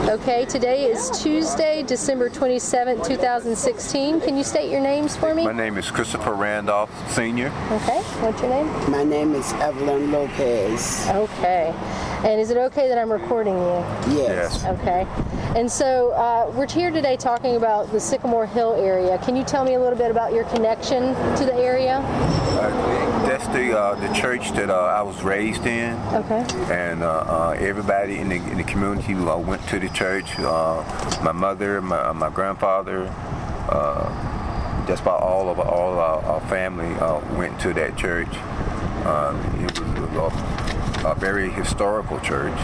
Okay, today is Tuesday, December 27th, 2016. Can you state your names for me? My name is Christopher Randolph, Sr. Okay, what's your name? My name is Evelyn Lopez. Okay, and is it okay that I'm recording you? Yes. Okay, and so we're here today talking about the Sycamore Hill area. Can you tell me a little bit about your connection to the area? That's the church that I was raised in. Okay. And everybody in the community went to the church. My mother, my grandfather, just about all of our family went to that church. It was a very historical church.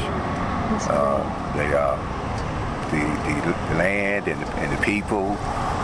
The land and the people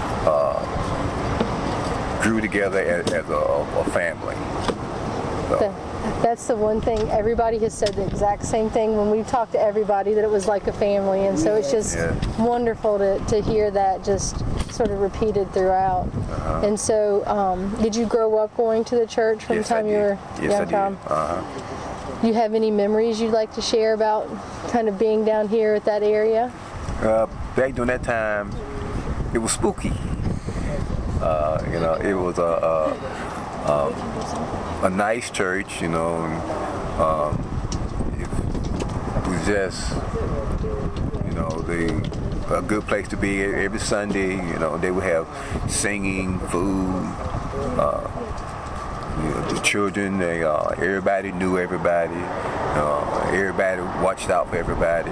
grew together as a family. So. That's the one thing. Everybody has said the exact same thing when we've talked to everybody, that it was like a family, and so it's just wonderful to hear that just sort of repeated throughout. And so did you grow up going to the church from the time you were young, Tom? Do you have any memories you'd like to share about kind of being down here at that area? Back during that time, it was spooky. It was a nice church, it was just, a good place to be every Sunday. They would have singing, food, the children, everybody knew everybody, everybody watched out for everybody,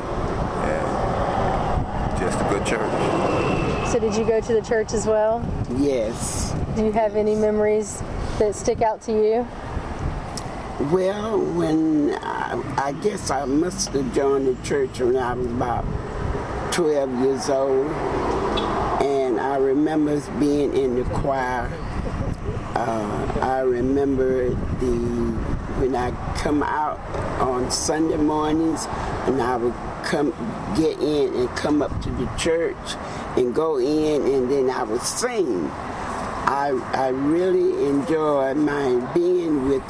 and just a good church. So did you go to the church as well? Yes. Do you have any memories that stick out to you? Well, when I guess I must have joined the church when I was about 12 years old, and I remember being in the choir. I remember when I come out on Sunday mornings, and I would get in and come up to the church and go in, and then I would sing. I really enjoyed my being with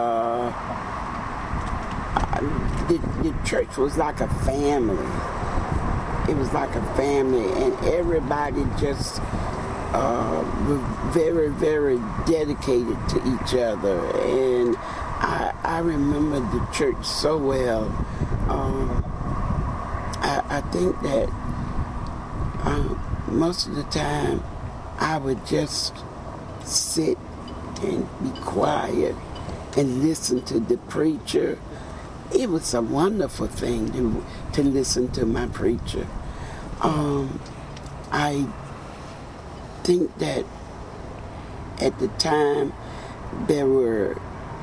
the church. Was like a family. It was like a family, and everybody just was very, very dedicated to each other. And I remember the church so well. I think that most of the time I would just sit and be quiet and listen to the preacher. It was a wonderful thing to listen to my preacher. I think that at the time there were,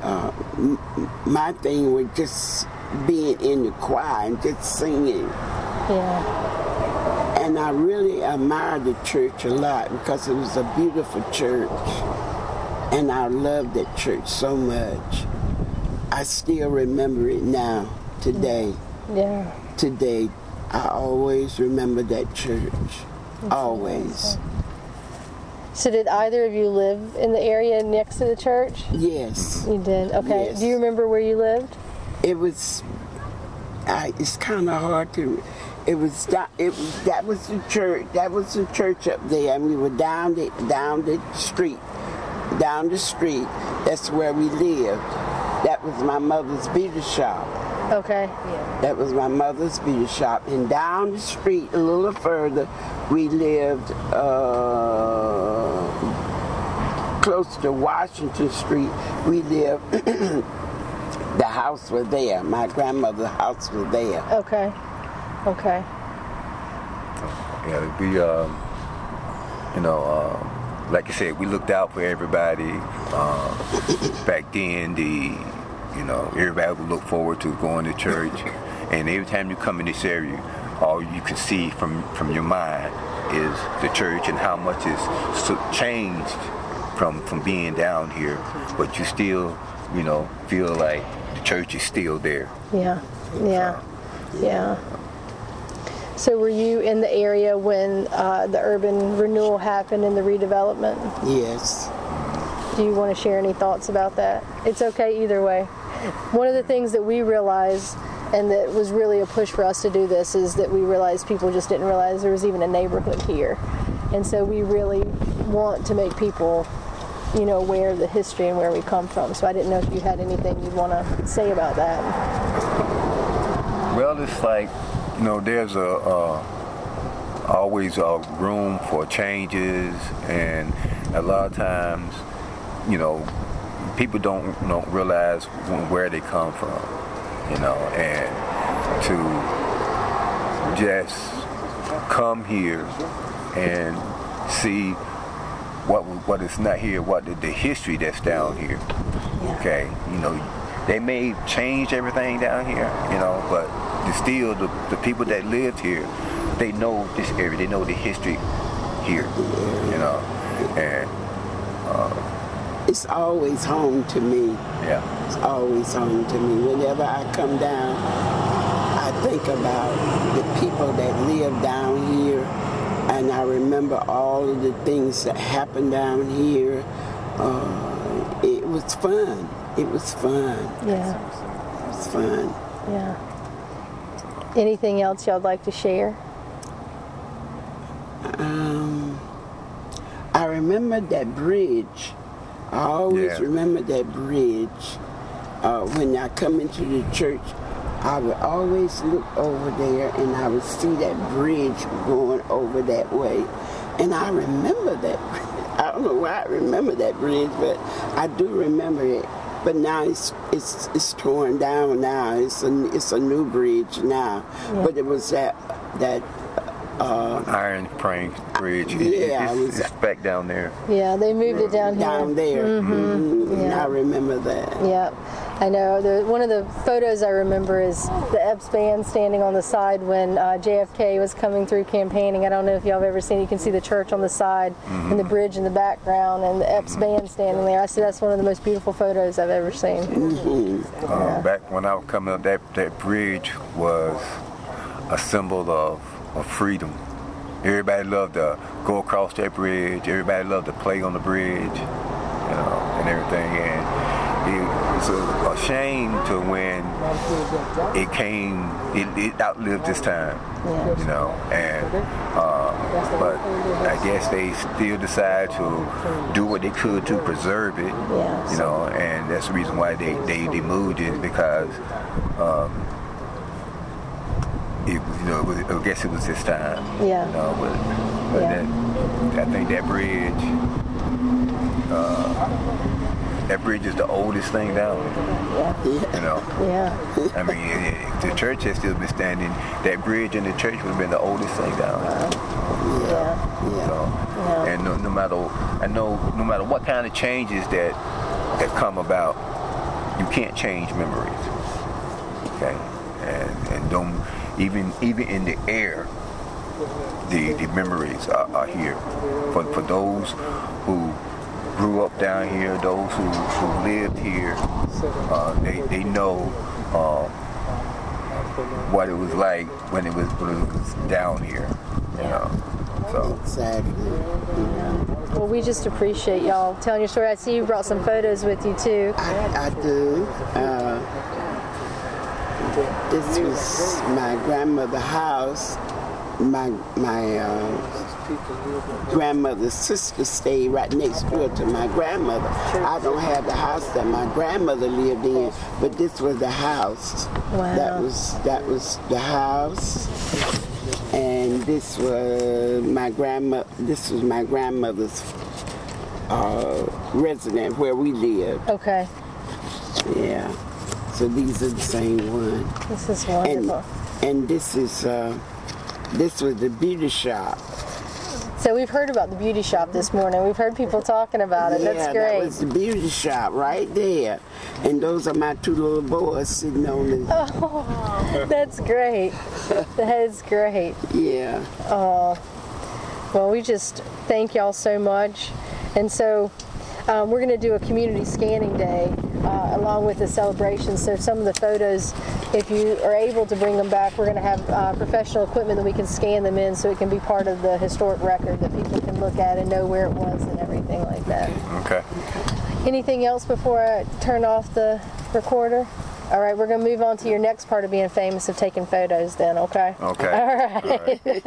my thing was just being in the choir and just singing. Yeah. And I really admired the church a lot because it was a beautiful church. And I loved that church so much. I still remember it now, today. Yeah. Today, I always remember that church. That's always. Amazing. So did either of you live in the area next to the church? Yes. You did? Okay. Yes. Do you remember where you lived? It was, it's kind of hard to, that was the church. That was the church up there, and we were down the street. That's where we lived. That was my mother's beauty shop. Okay. Yeah. That was my mother's beauty shop, and down the street a little further, we lived close to Washington Street. We lived. The house was there. My grandmother's house was there. Okay. Okay. Yeah, we, like I said, we looked out for everybody. Back then, everybody would look forward to going to church. And every time you come in this area, all you can see from your mind is the church and how much is changed from being down here. But you still, feel like the church is still there. Yeah, yeah, yeah. So were you in the area when the urban renewal happened and the redevelopment? Yes. Do you want to share any thoughts about that? It's okay either way. One of the things that we realized and that was really a push for us to do this, is that we realized people just didn't realize there was even a neighborhood here. And so we really want to make people, aware of the history and where we come from. So I didn't know if you had anything you'd want to say about that. Well, it's like, there's always a room for changes, and a lot of times, people don't realize where they come from, and to just come here and see what is not here, what the history that's down here. Yeah. Okay, they may change everything down here, but still the people that lived here, they know this area, they know the history here, and it's always home to me. Yeah. It's always home to me. Whenever I come down, I think about the people that live down here, and I remember all of the things that happened down here. It was fun. It was fun. Yeah. It was fun. Yeah. Anything else y'all'd like to share? I remember that bridge. I always remember that bridge. When I come into the church, I would always look over there and I would see that bridge going over that way. And I remember that bridge. I don't know why I remember that bridge, but I do remember it. But now it's torn down now. It's a new bridge now. Yeah. But it was that iron frame bridge. It's back down there. Yeah, they moved it down here. Down there. Mm-hmm. Mm-hmm. Yeah. I remember that. Yeah, I know. One of the photos I remember is the Epps band standing on the side when JFK was coming through campaigning. I don't know if y'all have ever seen it. You can see the church on the side and the bridge in the background and the Epps band standing there. I said that's one of the most beautiful photos I've ever seen. Mm-hmm. Back when I was coming up, that bridge was a symbol of freedom. Everybody loved to go across that bridge. Everybody loved to play on the bridge, and everything. And it was a shame to when it outlived its time, but I guess they still decided to do what they could to preserve it, and that's the reason why they moved it, because I guess it was this time. Yeah. But I think that bridge is the oldest thing down there. Yeah. I mean, if the church had still been standing, that bridge in the church would have been the oldest thing down there. And no matter what kind of changes that come about, you can't change memories. Okay, and don't. Even in the air, the memories are here. For those who grew up down here, those who lived here, they know what it was like when it was down here. So. Exactly. Well, we just appreciate y'all telling your story. I see you brought some photos with you too. I do. This was my grandmother's house. My grandmother's sister stayed right next door to my grandmother. I don't have the house that my grandmother lived in, but this was the house. Wow. That was the house, and this was my grandmother's residence where we lived. Okay. Yeah. So these are the same one. This is wonderful. And this was the beauty shop. So we've heard about the beauty shop this morning. We've heard people talking about it. That's great. That was the beauty shop right there. And those are my two little boys sitting on it. Oh, that's great. That is great. Yeah. Well, we just thank y'all so much. And so we're going to do a community scanning day along with the celebration. So some of the photos, if you are able to bring them back, we're going to have professional equipment that we can scan them in so it can be part of the historic record that people can look at and know where it was and everything like that. Okay. Anything else before I turn off the recorder? All right, we're going to move on to your next part of being famous, of taking photos then, okay? Okay. All right. All right.